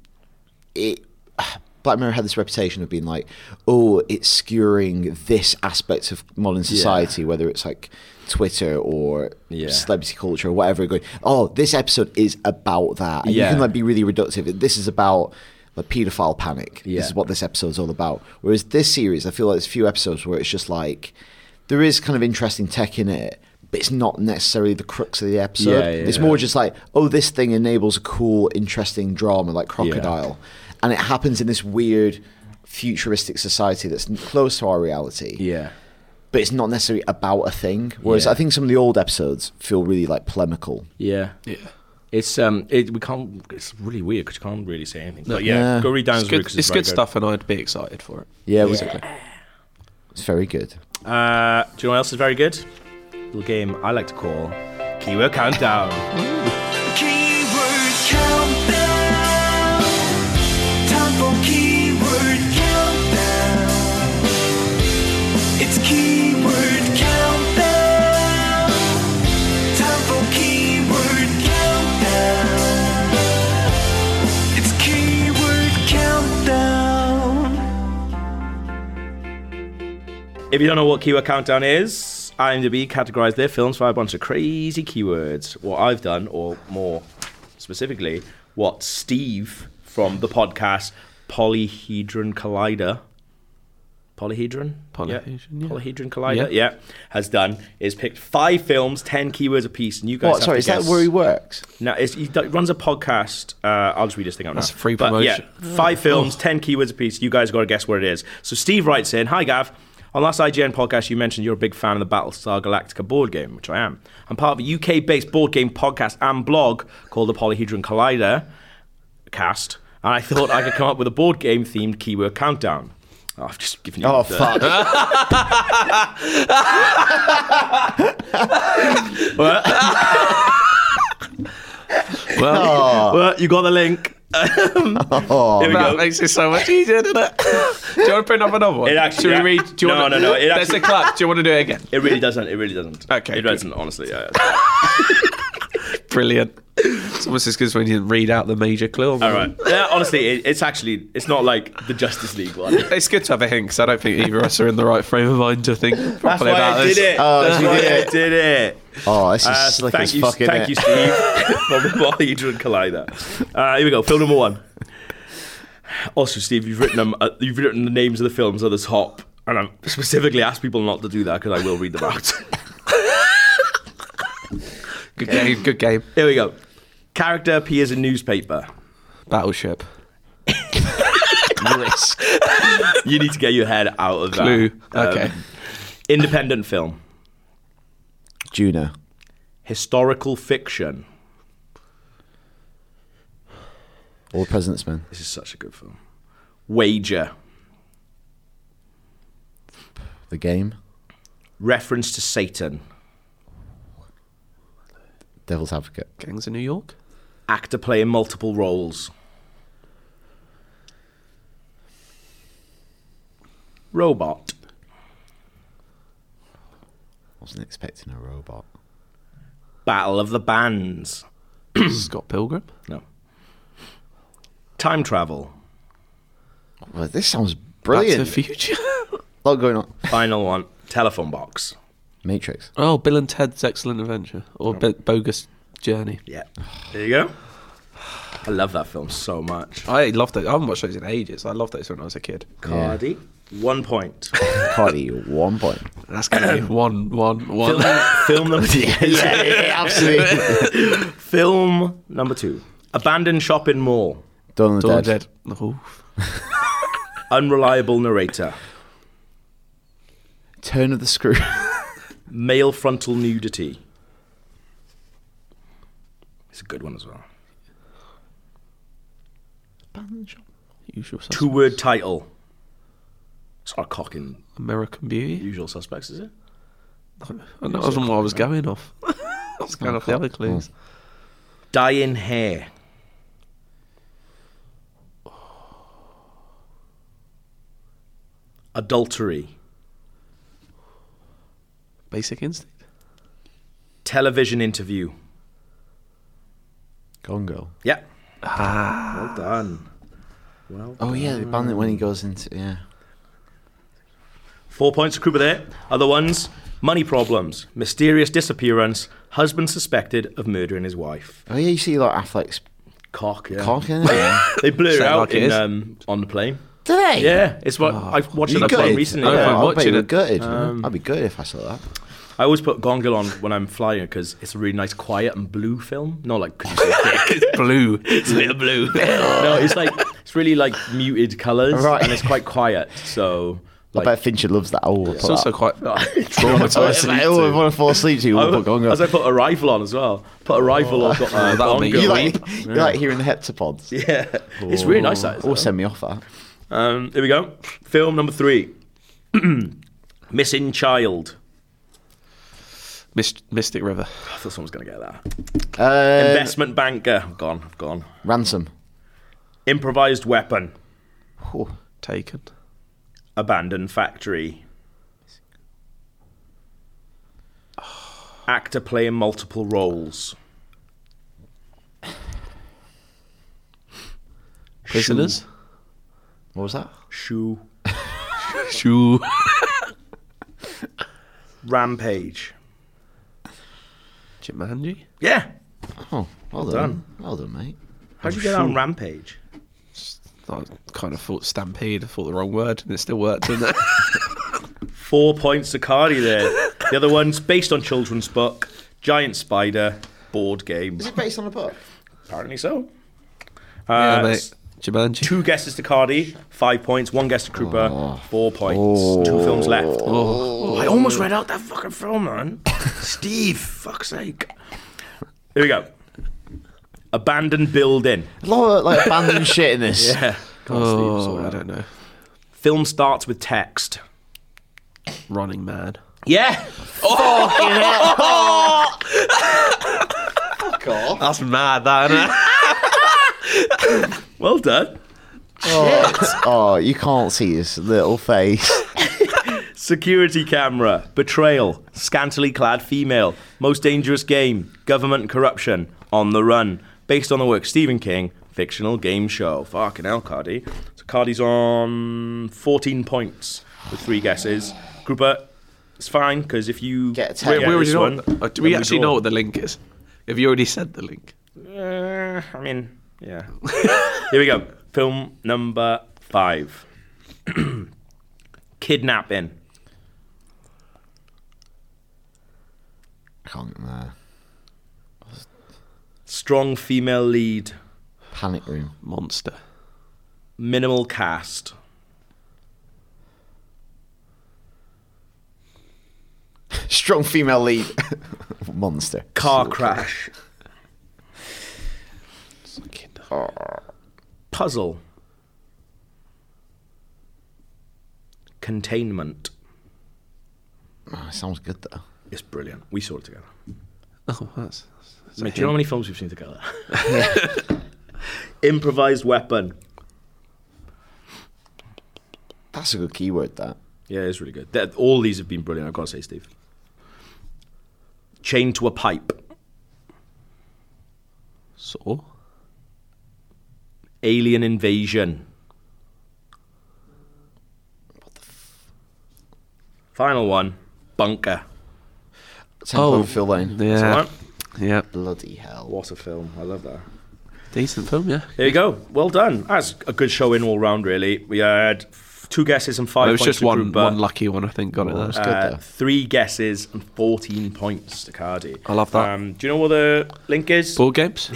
it Black Mirror had this reputation of being like, oh, it's skewering this aspect of modern society, whether it's like Twitter or Yeah. celebrity culture or whatever. Going, oh, this episode is about that. And Yeah. you can like be really reductive. This is about like paedophile panic. Yeah. This is what this episode's all about. Whereas this series, I feel like there's a few episodes where it's just like there is kind of interesting tech in it, but it's not necessarily the crux of the episode. Yeah, yeah, it's yeah. more just like, oh, this thing enables a cool, interesting drama like Crocodile. And it happens in this weird futuristic society that's n- close to our reality. Yeah. But it's not necessarily about a thing. Whereas Yeah. I think some of the old episodes feel really like polemical. Yeah. Yeah. It's um, it, we can't. It's really weird because you can't really say anything. But yeah, Yeah. go read down It's good, it's good stuff, and I'd be excited for it. Yeah, we- basically. it's very good. Uh, do you know what else is very good? Little game I like to call Keyword Countdown. Keyword countdown. Time for keyword countdown. It's keyword countdown. Time for keyword countdown. It's keyword countdown. If you don't know what Keyword Countdown is, IMDb categorized their films by a bunch of crazy keywords. What I've done, or more specifically, what Steve from the podcast Polyhedron Collider, Polyhedron? Polyhedron, yeah. Polyhedron Collider, Yeah. yeah. has done, is picked five films, ten keywords apiece, and you guys What? have Sorry, to is that guess- where he works? No, it's, he do- runs a podcast. Uh, I'll just read this thing out That's now. free But, promotion. yeah, five films, ten keywords apiece. You guys got to guess what it is. So Steve writes in, "Hi Gav, on last I G N podcast you mentioned you're a big fan of the Battlestar Galactica board game, which I am. I'm part of a U K-based board game podcast and blog called the Polyhedron Collider Cast, and I thought I could come up with a board game themed keyword countdown." Oh, I've just given you. Oh, the- fuck. Well, Well, you got the link. Oh, Here we that go. makes it so much easier, doesn't it? Do you want to bring up another one? It actually- Should yeah. we read? Do you No, want no, no, it There's actually- a clap. Do you want to do it again? It really doesn't. It really doesn't. Okay, It good. doesn't. Honestly, yeah. Brilliant. It's almost as good as when you didn't read out the major clue. All right. Yeah, honestly, it, it's actually it's not like the Justice League one. It's good to have a hint because I don't think either of us are in the right frame of mind to think That's properly why about I this. did it. Oh, That's you why did I it. did it. oh, this is Uh, so slick thank as you, fucking thank it. you, Steve, from the Polyhedron Collider. Uh, here we go. Film number one. Also, Steve, you've written them. Uh, you've written the names of the films at the top, and I've specifically asked people not to do that because I will read them out. Good game. Good game. Here we go. Character appears in newspaper. Battleship. Risk. You need to get your head out of Clue. that. Um, Okay. Independent film. Juno. Historical fiction. All the President's Men. This is such a good film. Wager. The Game. Reference to Satan. Devil's Advocate. Gangs of New York. Actor playing multiple roles. Robot. Wasn't expecting a robot. Battle of the Bands. Scott Pilgrim. No. Time travel. Well, this sounds Back to brilliant. the Future. A lot going on. Final one. Telephone box. Matrix. Oh, Bill and Ted's Excellent Adventure. Or Bo- Bogus Journey. Yeah. There you go. I love that film so much. I loved it. I haven't watched those in ages. I loved those when I was a kid. Cardi. One point. Cardi, one point. That's going to be one, one, one. Film, film number two. yeah, yeah, absolutely. Film number two. Abandoned shopping mall. Dawn of the Dawn of the Dead. Dead. Oh. Unreliable narrator. Turn of the Screw. Male frontal nudity. It's a good one as well. Usual Suspects. Two word title. It's not a cock in American Beauty. Usual Suspects, is it? I know, that wasn't what I was going off. I was going off the other clues. Dyeing hair. Adultery. Basic Instinct. Television interview. Gone Girl. Yeah. Ah. Well done. Well Oh, yeah, the bandit when he goes into. Yeah. Four points to Krupa there. Other ones. Money problems. Mysterious disappearance. Husband suspected of murdering his wife. Oh, yeah, you see like Affleck's Cock, yeah. cock in it. Yeah. They blew it Sound out like it in, is. um, on the plane. Do they? Yeah, it's what I watched it You on the plane gutted? recently. Oh, yeah. I'm I bet watching you were it. gutted. Um, I'd be gutted if I saw that. I always put Gone on when I'm flying because it's a really nice, quiet and blue film. Not like cause you see it. It's blue. It's a bit of blue. No, it's like it's really like muted colours Right. and it's quite quiet. So I like, bet Fincher loves that. Oh, It's also quite traumatized. Oh, I want to fall asleep to you. I, We'll put Gone Girl. as I put a rifle on as well. Put a rifle on. Got, uh, that'll Gone make Girl. You you like, you like hearing the heptapods. Yeah, it's really nice. That is, Or though. send me off that. Um, here we go. Film number three. Missing Child. Myst- Mystic River. I thought someone was going to get that. Uh, Investment banker. I've gone. I've gone. Ransom. Improvised weapon. Oh, Taken. Abandoned factory. Actor playing multiple roles. Prisoners. what was that? Shoe. Shoo. Rampage. Jumanji. Yeah. Oh, well, Well done. done. Well done, mate. How'd you get on Rampage? I kind of thought Stampede. I thought the wrong word, and it still worked, didn't it? Four points to Cardi there. The other one's based on children's book. Giant spider. Board game. Is it based on a book? Apparently so. yeah, Uh, mate. Jumanji. Two guesses to Cardi, five points. One guess to Krupa, four points. Two films left. Oh, I almost read out that fucking film, man. Steve, fuck's sake. Here we go. Abandoned building. A lot of like abandoned shit in this. Yeah. Come on, Steve. Oh, sort it I out. don't know. Film starts with text. Running Man. Yeah. That's mad, that, isn't it? Well done. Oh, you can't see his little face. Security camera. Betrayal. Scantily clad female. Most dangerous game. Government corruption. On the run. Based on the work Stephen King. Fictional game show. Fucking hell, Cardi. So Cardi's on fourteen points with three guesses. Krupa, it's fine because if you Get a ten. get we already this know. one, uh, do we then actually draw. know what the link is? Have you already said the link? Uh, I mean, yeah. Here we go. Film number five. Kidnapping. Can't. Uh, Strong female lead. panic room. Monster. Minimal cast. Strong female lead. Monster. Car crash. Puzzle. Containment. Oh, it sounds good though. It's brilliant. We saw it together. Oh, that's. that's a Mate, do you know how hint. many films we've seen together? Improvised weapon. That's a good keyword. That. Yeah, it's really good. That, all these have been brilliant, I've got to say, Steve. Chained to a pipe. Saw. Alien invasion. Final one, Bunker. ten Oh, Cloverfield Lane. That's Yeah. the one. Yeah. Bloody hell. What a film. I love that. Decent film, yeah. There you go. Well done. That's a good showing all round, really. We had f- two guesses and five It was points just to one, Gruber. one lucky one, I think, got it there. good, Uh, though. three guesses and fourteen points to Cardi. I love that. Um, do you know what the link is? Board games?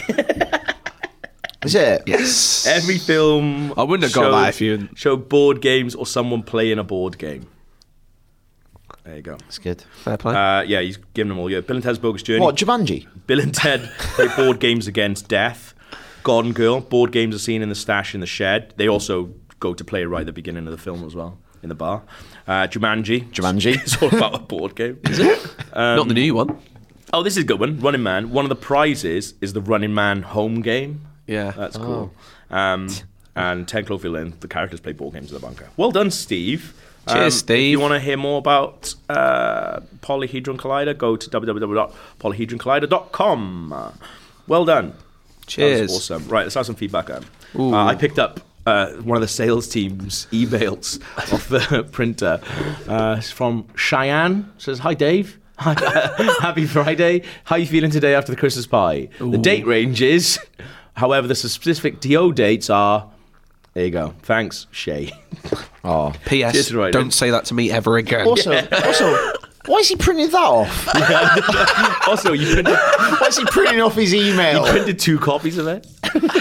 Is it? Yes. Every film. I wouldn't have got showed- that if you- showed board games or someone playing a board game. There you go. It's good. Fair play. Uh, yeah, he's giving them all. Yeah, Bill and Ted's Bogus Journey. What, Jumanji? Bill and Ted play board games against death. Gone Girl. Board games are seen in the stash in the shed. They also go to play right at the beginning of the film as well, in the bar. Uh, Jumanji. Jumanji. It's all about a board game. Is it? Um, Not the new one. Oh, this is a good one. Running Man. One of the prizes is the Running Man home game. Yeah. That's cool. Um, and ten Cloverfield Lane, the characters play board games in the bunker. Well done, Steve. Cheers, Um, Steve. If you want to hear more about uh, Polyhedron Collider, go to w w w dot polyhedron collider dot com. Uh, well done. Cheers. That was awesome. Right, let's have some feedback. Um, Ooh. uh, I picked up uh, one of the sales team's emails off the printer. Uh, it's from Cheyenne. It says, "Hi, Dave. Happy Friday. How are you feeling today after the Christmas pie? The date range is, however, the specific D O dates are." There you go. Thanks, Shay. Oh. P S. Just right Don't in. say that to me ever again. Also, also, why is he printing that off? Also, you printed, Why is he printing off his you email? printed two copies of it.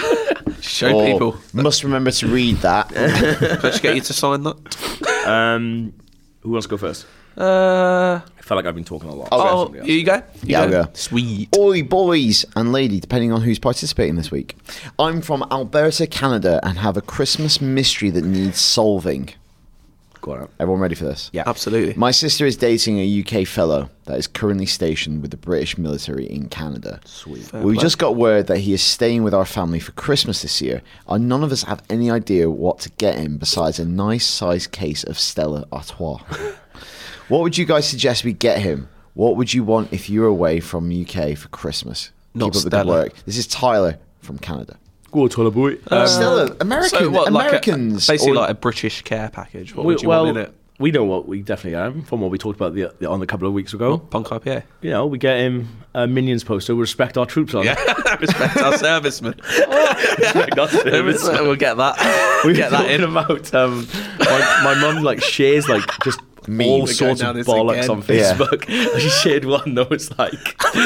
Show Oh, people. Must remember to read that. Can I just get you to sign that? Um, who wants to go first? Uh, I feel like I've been talking a lot. oh, Somebody else. you go. You Yeah, I'll go. Sweet. Oi, boys and lady, depending on who's participating this week. I'm from Alberta, Canada, and have a Christmas mystery that needs solving. Go on. Everyone ready for this? Yeah. Absolutely. My sister is dating a U K fellow that is currently stationed with the British military in Canada. Sweet. We play. just got word that he is staying with our family for Christmas this year, and none of us have any idea what to get him besides a nice sized case of Stella Artois. What would you guys suggest we get him? What would you want if you were away from U K for Christmas? Not Keep up the good Stella. work. This is Tyler from Canada. Go on, Tyler boy. Uh, Stella, American, So what, like a- Americans. basically or- like a British care package. What We- would you well, want in it? we know what we definitely am from what we talked about the, the, on a couple of weeks ago. Punk I P A. You know, we get him a Minions poster. We respect our troops on. Yeah, respect our servicemen. Respect our service. We'll get that. We get were that in. talking about um, my, my mum like shares like just Memes. all We're sorts going of down this bollocks again. on Yeah. Facebook. She shared one that was like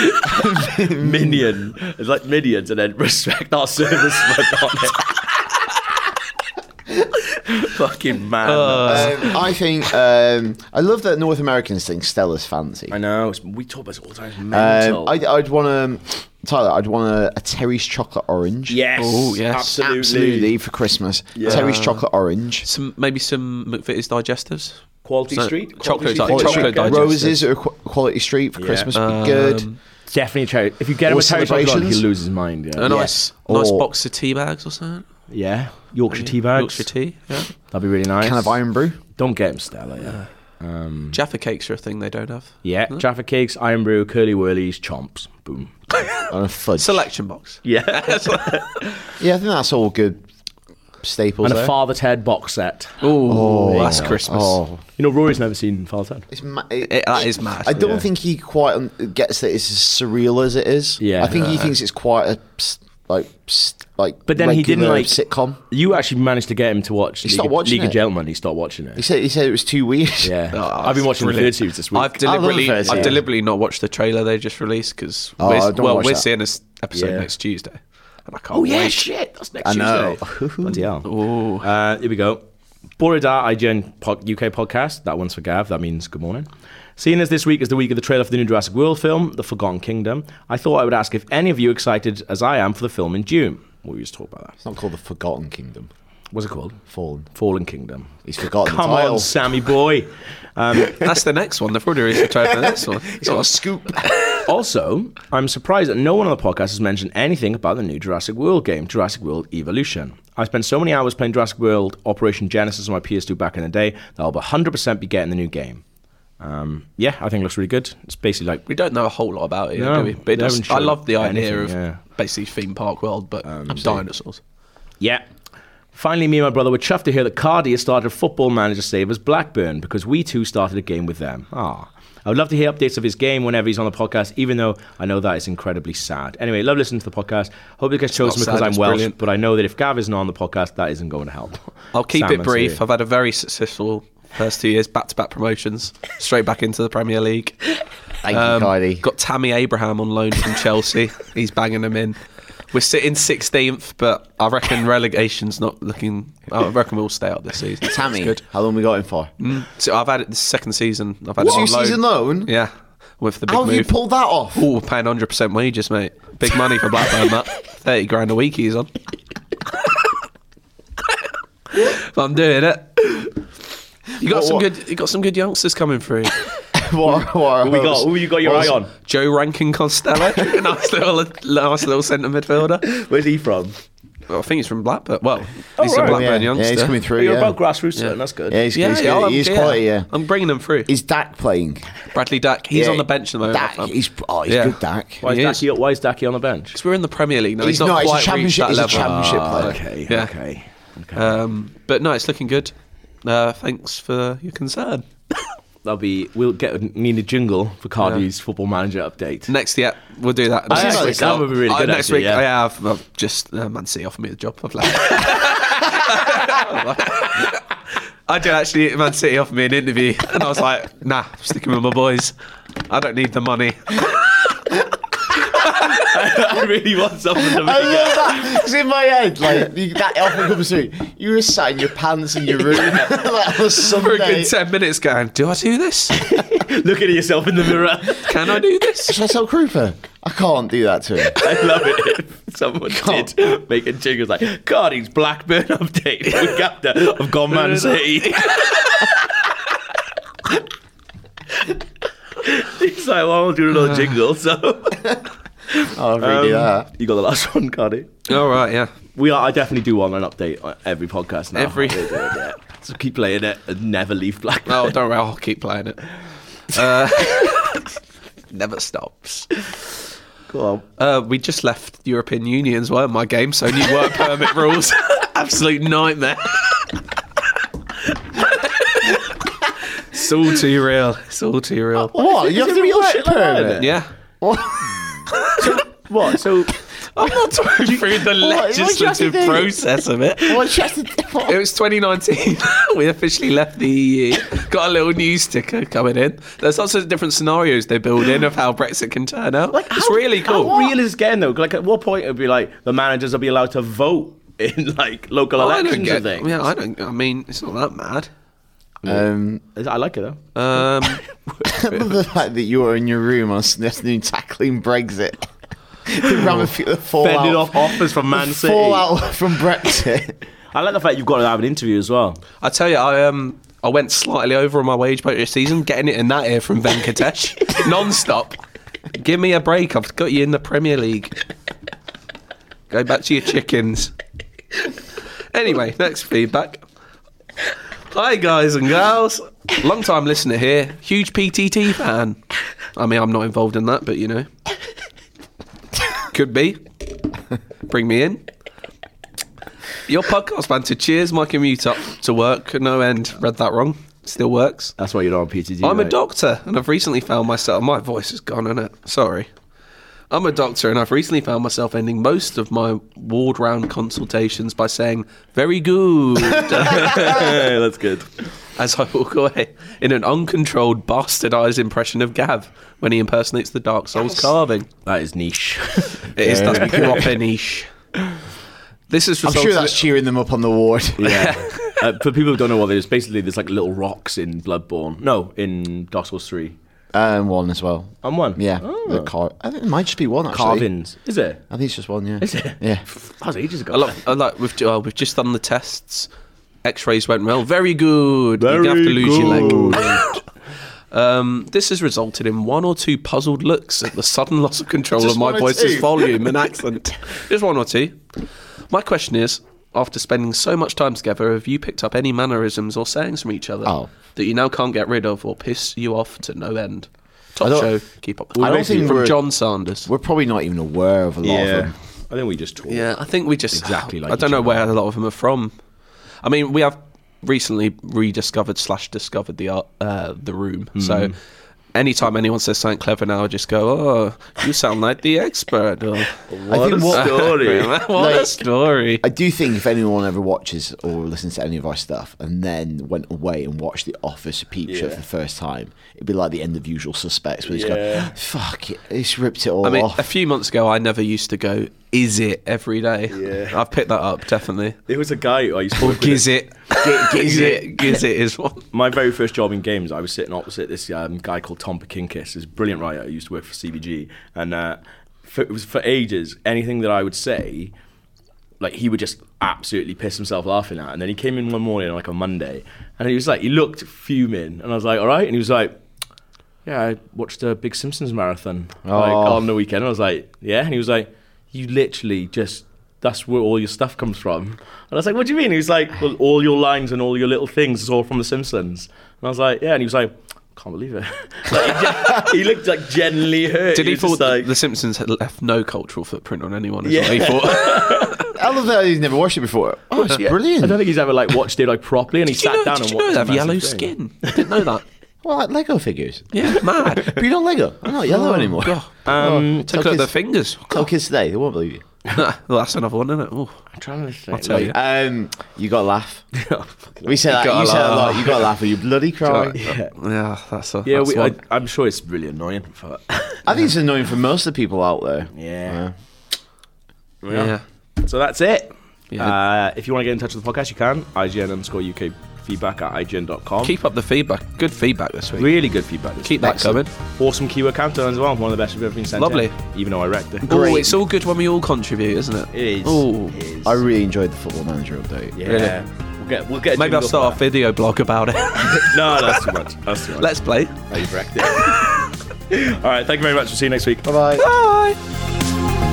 Minion, it's like Minions, and then respect our servicemen on it. Fucking man. Um, I think um, I love that North Americans think Stella's fancy. I know. It's, we talk about this all the time. It's mental. Um, I'd, I'd want to, Tyler. I'd want a, a Terry's chocolate orange. yes. Oh, yes. Absolutely. absolutely for Christmas. Terry's chocolate orange. Some maybe some McVitie's digestives. Quality So, Street. chocolate- Street. like Quality chocolate Street. digestives. Roses or Qu- Quality Street for Yeah. Christmas would be good. Um, Definitely a cherry. If you get him Or a cherry chocolate, celebrations. he'll lose his mind. Yeah. A nice, Yeah. nice Or- box of tea bags or something. Yeah. Yorkshire tea bags. Yorkshire tea. Yeah. That'd be really nice. Can of Iron Brew. Don't get him Stella. Yeah. Um, Jaffa cakes are a thing they don't have. yeah. Jaffa cakes, Iron Brew, Curly Whirlies, Chomps. Boom. And a fudge. Selection box. Yeah. Yeah, I think that's all good staples and a there. Father Ted box set. Oh, There you that's go. Christmas. Oh, You know, Rory's never seen Father Ted. it's ma- it- It- that is mad. I don't Yeah. think he quite un- gets that it's as surreal as it is. Yeah. I think he thinks it's quite a s- like s- like. But then he didn't regular like sitcom. You actually managed to get him to watch He League, stopped of- watching League of it. Gentlemen. He stopped watching He it. said he said it was too weird. Yeah. Oh, I've been watching brilliant. the third series this week. I've deliberately, the first I've season. deliberately not watched the trailer they just released because Oh, we're, don't well, watch we're that. seeing this episode Yeah. next Tuesday, and I can't Oh yeah, wait. shit! That's next I know. Tuesday. Bloody hell. Ooh. Uh, here we go. Borida I G N pod, U K podcast. That one's for Gav. That means good morning. Seeing as this week is the week of the trailer for the new Jurassic World film, The Forgotten Kingdom, I thought I would ask if any of you are excited as I am for the film in June. Well, we just talked about that. It's not called the Forgotten Kingdom. What's it called? Fallen. Fallen Kingdom. He's forgotten Come the title. on, Sammy boy. Um, That's the next one. They've already released the trailer for the next one. He's got a scoop. Also, I'm surprised that no one on the podcast has mentioned anything about the new Jurassic World game, Jurassic World Evolution. I spent so many hours playing Jurassic World Operation Genesis on my P S two back in the day that I'll one hundred percent be getting the new game. Um, yeah, I think it looks really good. It's basically like... We don't know a whole lot about it, yet, No, do we? But it they does, haven't I shown love the idea anything, of yeah. basically theme park world, but dinosaurs. Yeah. Finally, me and my brother were chuffed to hear that Cardi has started a football manager save as Blackburn because we too started a game with them. Ah. I would love to hear updates of his game whenever he's on the podcast, even though I know that is incredibly sad. Anyway, love listening to the podcast. Hope it gets chosen because I'm Welsh, brilliant. But I know that if Gav isn't on the podcast, that isn't going to help. I'll keep Sam it brief. I've had a very successful first two years, back-to-back promotions, straight back into the Premier League. Thank um, you, Cardi. Got Tammy Abraham on loan from Chelsea. He's banging them in. We're sitting sixteenth, but I reckon relegation's not looking... I reckon we'll stay up this season. Tammy, good. How long we got him for? Mm. So I've had it this second season. I've had What? it on Two loan. season loan? Yeah, with the big How have move. you pulled that off? Oh, we're paying one hundred percent wages, mate. Big money for Blackburn, that. thirty grand a week he's on. But I'm doing it. You got What, some what? good. You got some good youngsters coming through. what, what Who we got? Who you got your what eye was- on? Joe Rankin Costello, nice little, nice little centre midfielder. Where's he from? Well, I think he's from Blackburn. Well, Oh, he's right. a Blackburn yeah. youngster. Yeah, he's coming through. You're yeah. about grassroots, Yeah. yeah. That's good. Yeah, he's, Yeah, he's, yeah, good. I'm- He's yeah. quality, yeah. I'm bringing them through. Is Dak playing? Bradley Dack. He's Yeah, on the bench at the moment. Dak, he's, oh, he's Yeah. good, Dak. Why is, He is. Dacky, why is Dacky on the bench? Because we're in the Premier League now. He's He's, not not, he's a quite championship- reached that he's a level. championship Ah, player. okay, Yeah. okay. okay. Um, but no, it's looking good. Uh, thanks for your concern. That'll be. We'll get need a jingle for Cardi's football manager update. Next, yeah, we'll do that. I Next actually- week. that would be really Uh, good, next actually, week, yeah. I have I've just uh, Man City offered me the job. I've left. I did actually. Man City offered me an interview, and I was like, "Nah, I'm sticking with my boys. I don't need the money." I really want something to I make love it. that. It's in my head. Like you, that often comes through. You were sat in your pants in your room like on a For a Sunday. good ten minutes, going, "Do I do this? Looking at yourself in the mirror. Can I do this?" Should I tell Krupa? I can't do that to him. I love it if someone Can't. did make a jingle like Cardi's Blackburn update. Week after I've gone Man City. He's like, well, I'll do another jingle. So I'll redo that. Um, you got the last one, Cardi. All right, yeah. We are. I definitely do want an update on every podcast now. Every- Yeah, yeah, yeah. So keep playing it and never leave Blackburn. Oh, don't worry, I'll keep playing it. Uh, never stops. Go on. Uh, we just left the European Union as well in my game, so new work permit rules. Absolute nightmare. It's all too real. It's all too real. What? You have to real work shit like that, permit? Yeah. What? So I'm not talking through the what do you have to legislative do? process of it. What you have to do? What? It was twenty nineteen. We officially left the E U. Got a little news sticker coming in. There's lots of different scenarios they build in of how Brexit can turn out. It's really cool. How real is it getting though? Like, at what point it would be like the managers will be allowed to vote in like local I don't elections get. and things? Yeah, I don't. I mean, it's not that mad. Um, I like it though. Um, I love the fact that you were in your room on Sunday afternoon tackling Brexit. The Ramif- the fallout, Fending off offers from Man the City. fallout from Brexit. I like the fact you've got to have an interview as well. I tell you, I um, I went slightly over on my wage budget this season, getting it in that ear from Venkatesh, non-stop. Give me a break. I've got you in the Premier League. Go back to your chickens. Anyway, next feedback. Hi guys and gals, long time listener here, huge P T T fan. I mean, I'm not involved in that, but you know, could be. Bring me in. Your podcast banter cheers my commute up to work. No end. Read that wrong. Still works. That's why you're not on P T T. I'm a right? doctor, and I've recently found myself. My voice is gone, isn't it? Sorry. I'm a doctor, and I've recently found myself ending most of my ward round consultations by saying, "Very good," Hey, that's good. as I walk away in an uncontrolled, bastardised impression of Gav when he impersonates the Dark Souls carving. That is niche. It is that proper niche. This is I'm sure that's cheering them up on the ward. Yeah. uh, for people who don't know what it is, basically there's like little rocks in Bloodborne. No, in Dark Souls three. And one as well. And one. Yeah. Oh. The car- I think it might just be one, actually. Carvings. Is it? I think it's just one, yeah. Is it? Yeah. That was ages ago. I like, I like we've, uh, we've just done the tests. X-rays went well. Very good. You're Very gonna have to lose your good. leg. Um, this has resulted in one or two puzzled looks at the sudden loss of control Just of my one or voice's two? volume and accent. Just one or two. My question is, after spending so much time together, have you picked up any mannerisms or sayings from each other Oh. that you now can't get rid of or piss you off to no end? Top I don't- show. Keep up the I don't hype. think From we're- John Sanders. We're probably not even aware of a lot of yeah. them. I think we just talk. Yeah, I think we just Exactly like I don't each know other. where a lot of them are from. I mean, we have recently rediscovered slash discovered the art, uh, the Room. Mm. So anytime anyone says something clever now, I just go, "Oh, you sound like the expert." Or, what I think a what, story! what like, a story! I do think if anyone ever watches or listens to any of our stuff and then went away and watched The Office or Peep Show Yeah. for the first time, it'd be like the end of Usual Suspects, where it's Yeah. go, "Fuck it, it's ripped it all I mean, off." a few months ago, I never used to go, "Is it?" every day. Yeah. I've picked that up, definitely. There was a guy who I used to Or work with. Giz it. Giz it. Giz it is one. My very first job in games, I was sitting opposite this um, guy called Tom Pakinkis, this brilliant writer who used to work for C B G, and uh, for, it was for ages, anything that I would say, like he would just absolutely piss himself laughing at. And then he came in one morning, like on Monday, and he was like, he looked fuming, and I was like, all right, and he was like, yeah, I watched a big Simpsons marathon like, Oh. on the weekend. I was like, yeah, and he was like, you literally just, that's where all your stuff comes from. And I was like, what do you mean? He was like, well, all your lines and all your little things is all from The Simpsons. And I was like, yeah, and he was like, can't believe it. Like, he, just, he looked like genuinely hurt. Did he, was thought just like, The Simpsons had left no cultural footprint on anyone? Is Yeah. what he thought. I love that he's never watched it before. Oh, it's yeah. brilliant. I don't think he's ever like watched it like properly, and he Did you sat know, down did and you know watched they have a yellow massive thing. skin? I didn't know that. Well, like Lego figures. Yeah, mad. But you don't Lego. I'm not yellow anymore. God. Um, Take a look tell at the kids- fingers. Tell kids today, they won't believe you. well, that's another one, isn't it? Ooh. I'm trying to think. I'll tell you. Um, you got to laugh. Oh, fucking We say that. gotta You say that a lot. laugh. You got to laugh or you bloody cry. yeah, Yeah, that's a. yeah. that's We, I, one. I'm sure it's really annoying. But I think it's annoying for most of the people out there. yeah. yeah. So that's it. Yeah. Uh, if you want to get in touch with the podcast, you can. I G N underscore U K feedback at I G N dot com. Keep up the feedback. Good feedback this week. Really good feedback. This Keep week. that Excellent. coming. Awesome keyword countdown as well. One of the best we've ever been sent. Lovely. in, even though I wrecked it. Oh, Great. it's all good when we all contribute, isn't it? It is. Oh, It is. I really enjoyed the Football Manager update. Yeah. Really? We'll get. We'll get. a maybe I'll jingle start a for video blog about it. that. No, that's too much. That's too much. Let's play. Oh, you've wrecked it. All right. Thank you very much. We'll see you next week. Bye bye. Bye.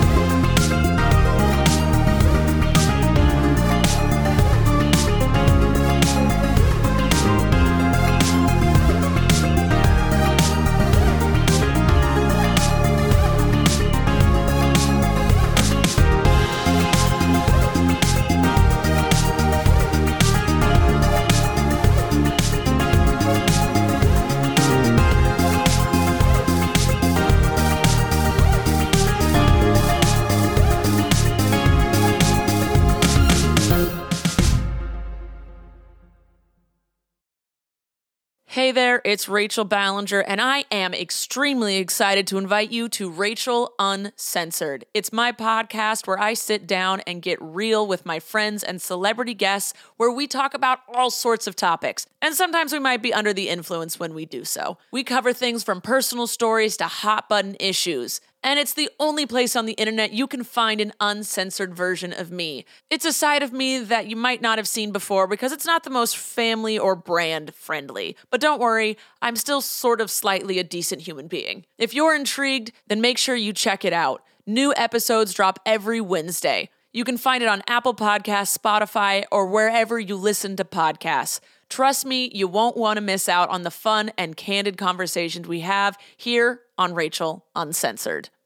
Hey there, it's Rachel Ballinger, and I am extremely excited to invite you to Rachel Uncensored. It's my podcast where I sit down and get real with my friends and celebrity guests, where we talk about all sorts of topics. And sometimes we might be under the influence when we do so. We cover things from personal stories to hot button issues. And it's the only place on the internet you can find an uncensored version of me. It's a side of me that you might not have seen before because it's not the most family or brand friendly. But don't worry, I'm still sort of slightly a decent human being. If you're intrigued, then make sure you check it out. New episodes drop every Wednesday. You can find it on Apple Podcasts, Spotify, or wherever you listen to podcasts. Trust me, you won't want to miss out on the fun and candid conversations we have here on Rachel Uncensored.